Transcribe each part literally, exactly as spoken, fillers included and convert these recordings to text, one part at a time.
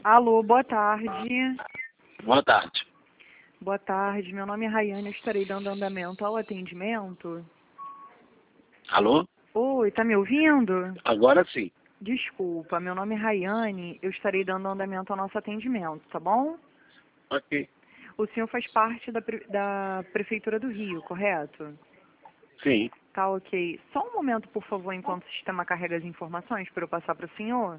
Alô, boa tarde. Boa tarde. Boa tarde, meu nome é Rayane, eu estarei dando andamento ao atendimento. Alô? Oi, tá me ouvindo? Agora sim. Desculpa, meu nome é Rayane, eu estarei dando andamento ao nosso atendimento, tá bom? Ok. O senhor faz parte da, pre- da Prefeitura do Rio, correto? Sim. Tá ok. Só um momento, por favor, enquanto o sistema carrega as informações para eu passar para o senhor.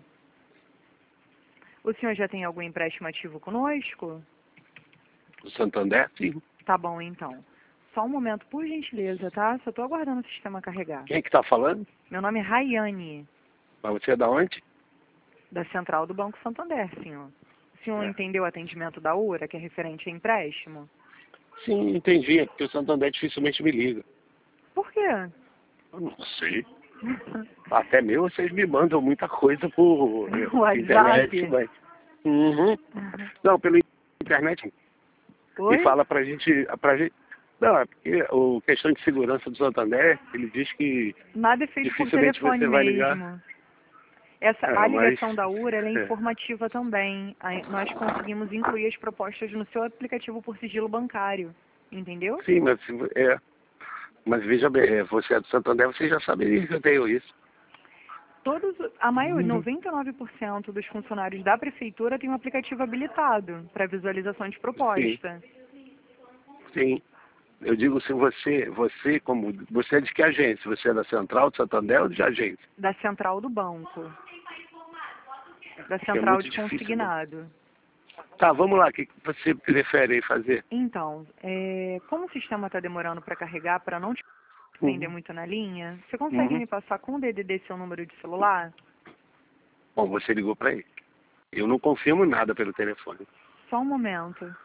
O senhor já tem algum empréstimo ativo conosco? O Santander? Sim. Tá bom, então. Só um momento, por gentileza, tá? Só estou aguardando o sistema carregar. Quem é que tá falando? Meu nome é Rayane, Mas você é da onde? da Central do Banco Santander, senhor. O senhor É. entendeu o atendimento da U R A, que é referente a empréstimo? Sim, entendi. É porque o Santander dificilmente me liga. Por quê? Eu não sei. Até mesmo vocês me mandam muita coisa por eh, internet, WhatsApp? mas... Uhum. Não, pela internet. E Oi? fala pra gente... Pra gente... Não, é porque o questão de segurança do Santander, ele diz que Nada é feito por dificilmente telefone você vai ligar. mesmo. Essa, a É, mas... ligação da U R A ela é É. informativa também. Aí nós conseguimos incluir as propostas no seu aplicativo por sigilo bancário. Entendeu? Sim, mas... É. Mas veja bem, é, você é do Santander, você já saberia que eu tenho isso. Todos, a maioria, Uhum. noventa e nove por cento dos funcionários da prefeitura tem um aplicativo habilitado para visualização de Sim, proposta. sim. Eu digo se você, você como, você é de que agência? Você é da Central, do Santander ou de agência? Da central do banco, da Que é central muito de difícil. Não. consignado. Tá, vamos lá, o que que você prefere aí fazer? Então, é, como o sistema está demorando para carregar, para não te prender Uhum. muito na linha, você consegue Uhum. me passar com o D D D seu número de celular? Bom, você ligou para ele. Eu não confirmo nada pelo telefone. Só um momento.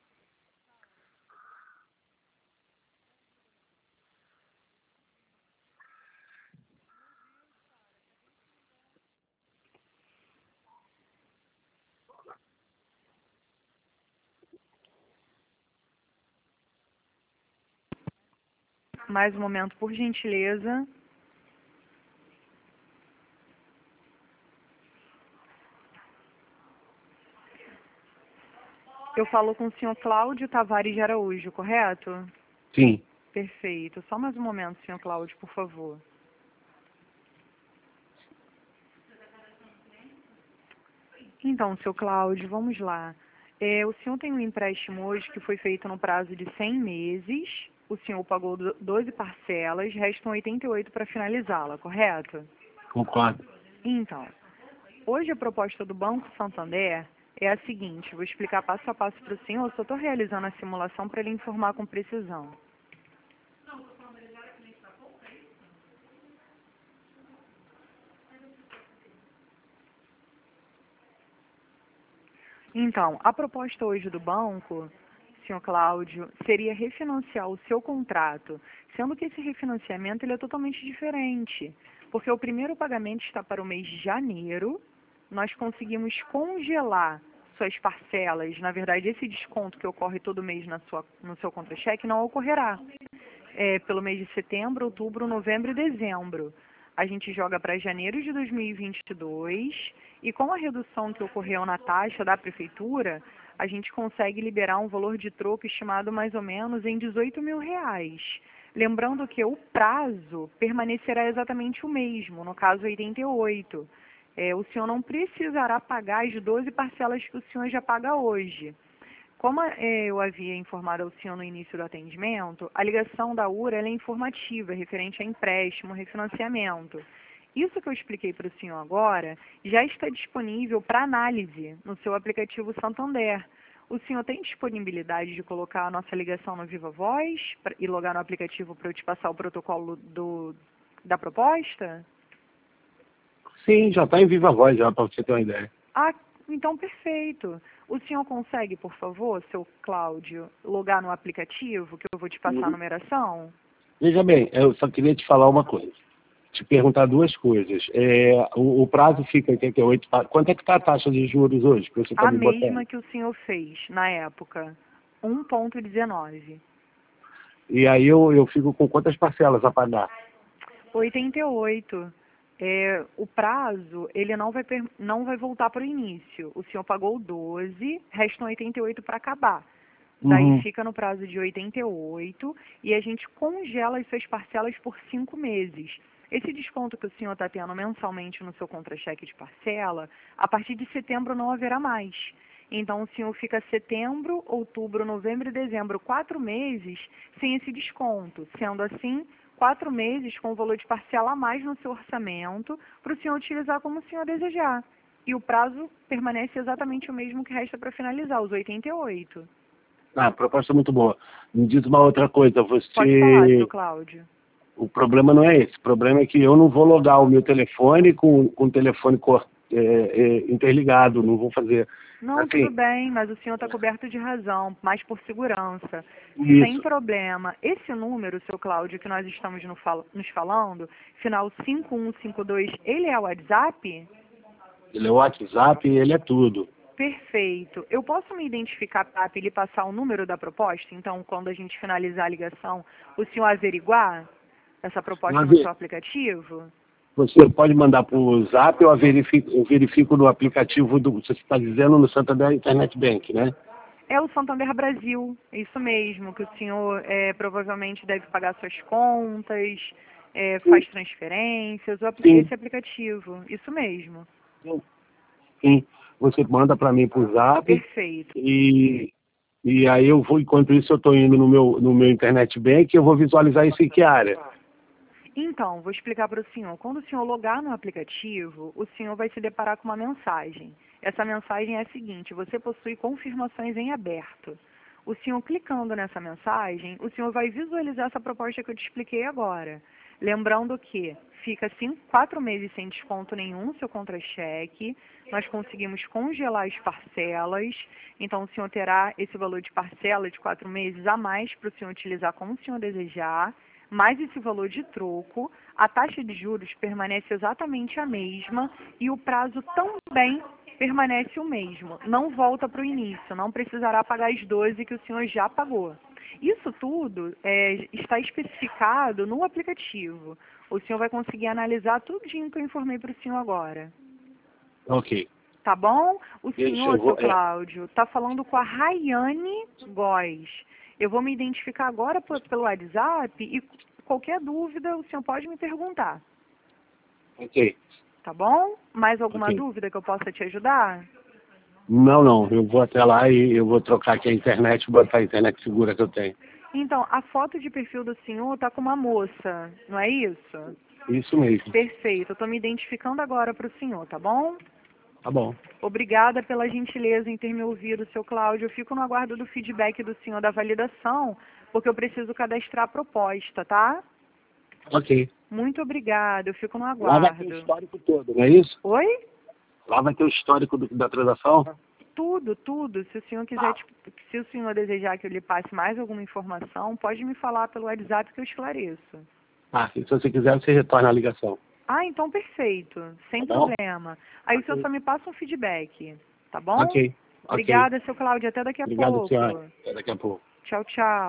Mais um momento, por gentileza. Eu falo com o senhor Cláudio Tavares de Araújo, correto? Sim. Perfeito. Só mais um momento, senhor Cláudio, por favor. Então, seu Cláudio, vamos lá. É, o senhor tem um empréstimo hoje que foi feito no prazo de cem meses. O senhor pagou do- doze parcelas, restam oitenta e oito para finalizá-la, correto? Concordo. Então, hoje a proposta do Banco Santander é a seguinte, vou explicar passo a passo para o senhor, só estou realizando a simulação para ele informar com precisão. Então, a proposta hoje do banco, senhor Cláudio, seria refinanciar o seu contrato, sendo que esse refinanciamento ele é totalmente diferente, porque o primeiro pagamento está para o mês de janeiro, nós conseguimos congelar suas parcelas, na verdade esse desconto que ocorre todo mês na sua, no seu contra-cheque não ocorrerá. É, pelo mês de setembro, outubro, novembro e dezembro. A gente joga para janeiro de dois mil e vinte e dois e com a redução que ocorreu na taxa da prefeitura, a gente consegue liberar um valor de troco estimado mais ou menos em dezoito mil reais. Lembrando que o prazo permanecerá exatamente o mesmo, no caso oitenta e oito. É, o senhor não precisará pagar as doze parcelas que o senhor já paga hoje. Como eh, eu havia informado ao senhor no início do atendimento, a ligação da U R A ela é informativa, referente a empréstimo, refinanciamento. Isso que eu expliquei para o senhor agora já está disponível para análise no seu aplicativo Santander. O senhor tem disponibilidade de colocar a nossa ligação no Viva Voz pra, e logar no aplicativo para eu te passar o protocolo do, da proposta? Sim, já está em viva voz já, para você ter uma ideia. Ah, então perfeito. O senhor consegue, por favor, seu Cláudio, logar no aplicativo, que eu vou te passar a Uhum. numeração? Veja bem, eu só queria te falar uma coisa. Te perguntar duas coisas. É, o, o prazo fica oitenta e oito. pa- Quanto é que está a taxa de juros hoje que você está A me botando? mesma que o senhor fez na época, um vírgula dezenove. E aí eu, eu fico com quantas parcelas a pagar? oitenta e oito. É, o prazo, ele não vai, per- não vai voltar para o início. O senhor pagou doze, restam oitenta e oito para acabar. Daí Uhum. fica no prazo de oitenta e oito e a gente congela as suas parcelas por cinco meses. Esse desconto que o senhor está tendo mensalmente no seu contra-cheque de parcela, a partir de setembro não haverá mais. Então o senhor fica setembro, outubro, novembro e dezembro, quatro meses sem esse desconto. Sendo assim, quatro meses com o valor de parcela a mais no seu orçamento para o senhor utilizar como o senhor desejar. E o prazo permanece exatamente o mesmo que resta para finalizar, os oitenta e oito. Ah, proposta muito boa. Me diz uma outra coisa, Pode falar, você... seu Cláudio. O problema não é esse, o problema é que eu não vou logar o meu telefone com, com o telefone cor- é, é, interligado, não vou fazer... Não, tudo Assim, bem, mas o senhor está coberto de razão, mais por segurança. Sem isso. problema. Esse número, seu Cláudio, que nós estamos no fal- nos falando, final cinco um cinco dois, ele é o WhatsApp? Ele é o WhatsApp e ele é tudo. Perfeito. Eu posso me identificar, Papi, e lhe passar o número da proposta? Então, quando a gente finalizar a ligação, o senhor averiguar essa proposta Mas no e- seu aplicativo? você pode mandar para o Zap ou eu verifico, eu verifico no aplicativo do... Você está dizendo no Santander Internet Bank, né? É o Santander Brasil, é isso mesmo, que o senhor é, provavelmente deve pagar suas contas, é, faz transferências, o apli- Sim, esse aplicativo, isso mesmo. sim. Sim. Você manda para mim por Zap Perfeito. e, e aí eu vou, enquanto isso eu estou indo no meu, no meu Internet Bank, eu vou visualizar isso em que área? Então, vou explicar para o senhor. Quando o senhor logar no aplicativo, o senhor vai se deparar com uma mensagem. Essa mensagem é a seguinte: você possui confirmações em aberto. O senhor clicando nessa mensagem, o senhor vai visualizar essa proposta que eu te expliquei agora. Lembrando que fica assim quatro meses sem desconto nenhum no seu contra-cheque, nós conseguimos congelar as parcelas, então o senhor terá esse valor de parcela de quatro meses a mais para o senhor utilizar como o senhor desejar, mais esse valor de troco, a taxa de juros permanece exatamente a mesma e o prazo também permanece o mesmo. Não volta para o início, não precisará pagar as doze que o senhor já pagou. Isso tudo é, está especificado no aplicativo. O senhor vai conseguir analisar tudinho que eu informei para o senhor agora. Ok. Tá bom? O Deixa eu senhor, seu vou. É, Cláudio, está falando com a Rayane Góes. Eu vou me identificar agora por- pelo WhatsApp e qualquer dúvida o senhor pode me perguntar. ok. Tá bom? Mais alguma Ok. dúvida que eu possa te ajudar? Não, não. Eu vou até lá e eu vou trocar aqui a internet e botar a internet segura que eu tenho. Então, a foto de perfil do senhor está com uma moça, não é isso? Isso mesmo. Perfeito. Eu estou me identificando agora para o senhor, tá bom? Tá bom. Obrigada pela gentileza em ter me ouvido, seu Cláudio. Eu fico no aguardo do feedback do senhor da validação, porque eu preciso cadastrar a proposta, tá? Ok. Muito obrigada, eu fico no Lá vai ter o aguardo. histórico todo, não é isso? Oi? Lá vai ter o histórico do- da transação? Tudo, tudo. Se o senhor quiser, tipo, se o senhor desejar que eu lhe passe mais alguma informação, pode me falar pelo WhatsApp que eu esclareço. Ah, se você quiser, você retorna a ligação. Ah, então perfeito, sem Tá bom? problema. Aí o senhor Ok. só me passa um feedback, tá bom? Ok. Ok. Obrigada, seu Cláudio. Até daqui a Obrigado, pouco. senhora. Até daqui a pouco. Tchau, tchau.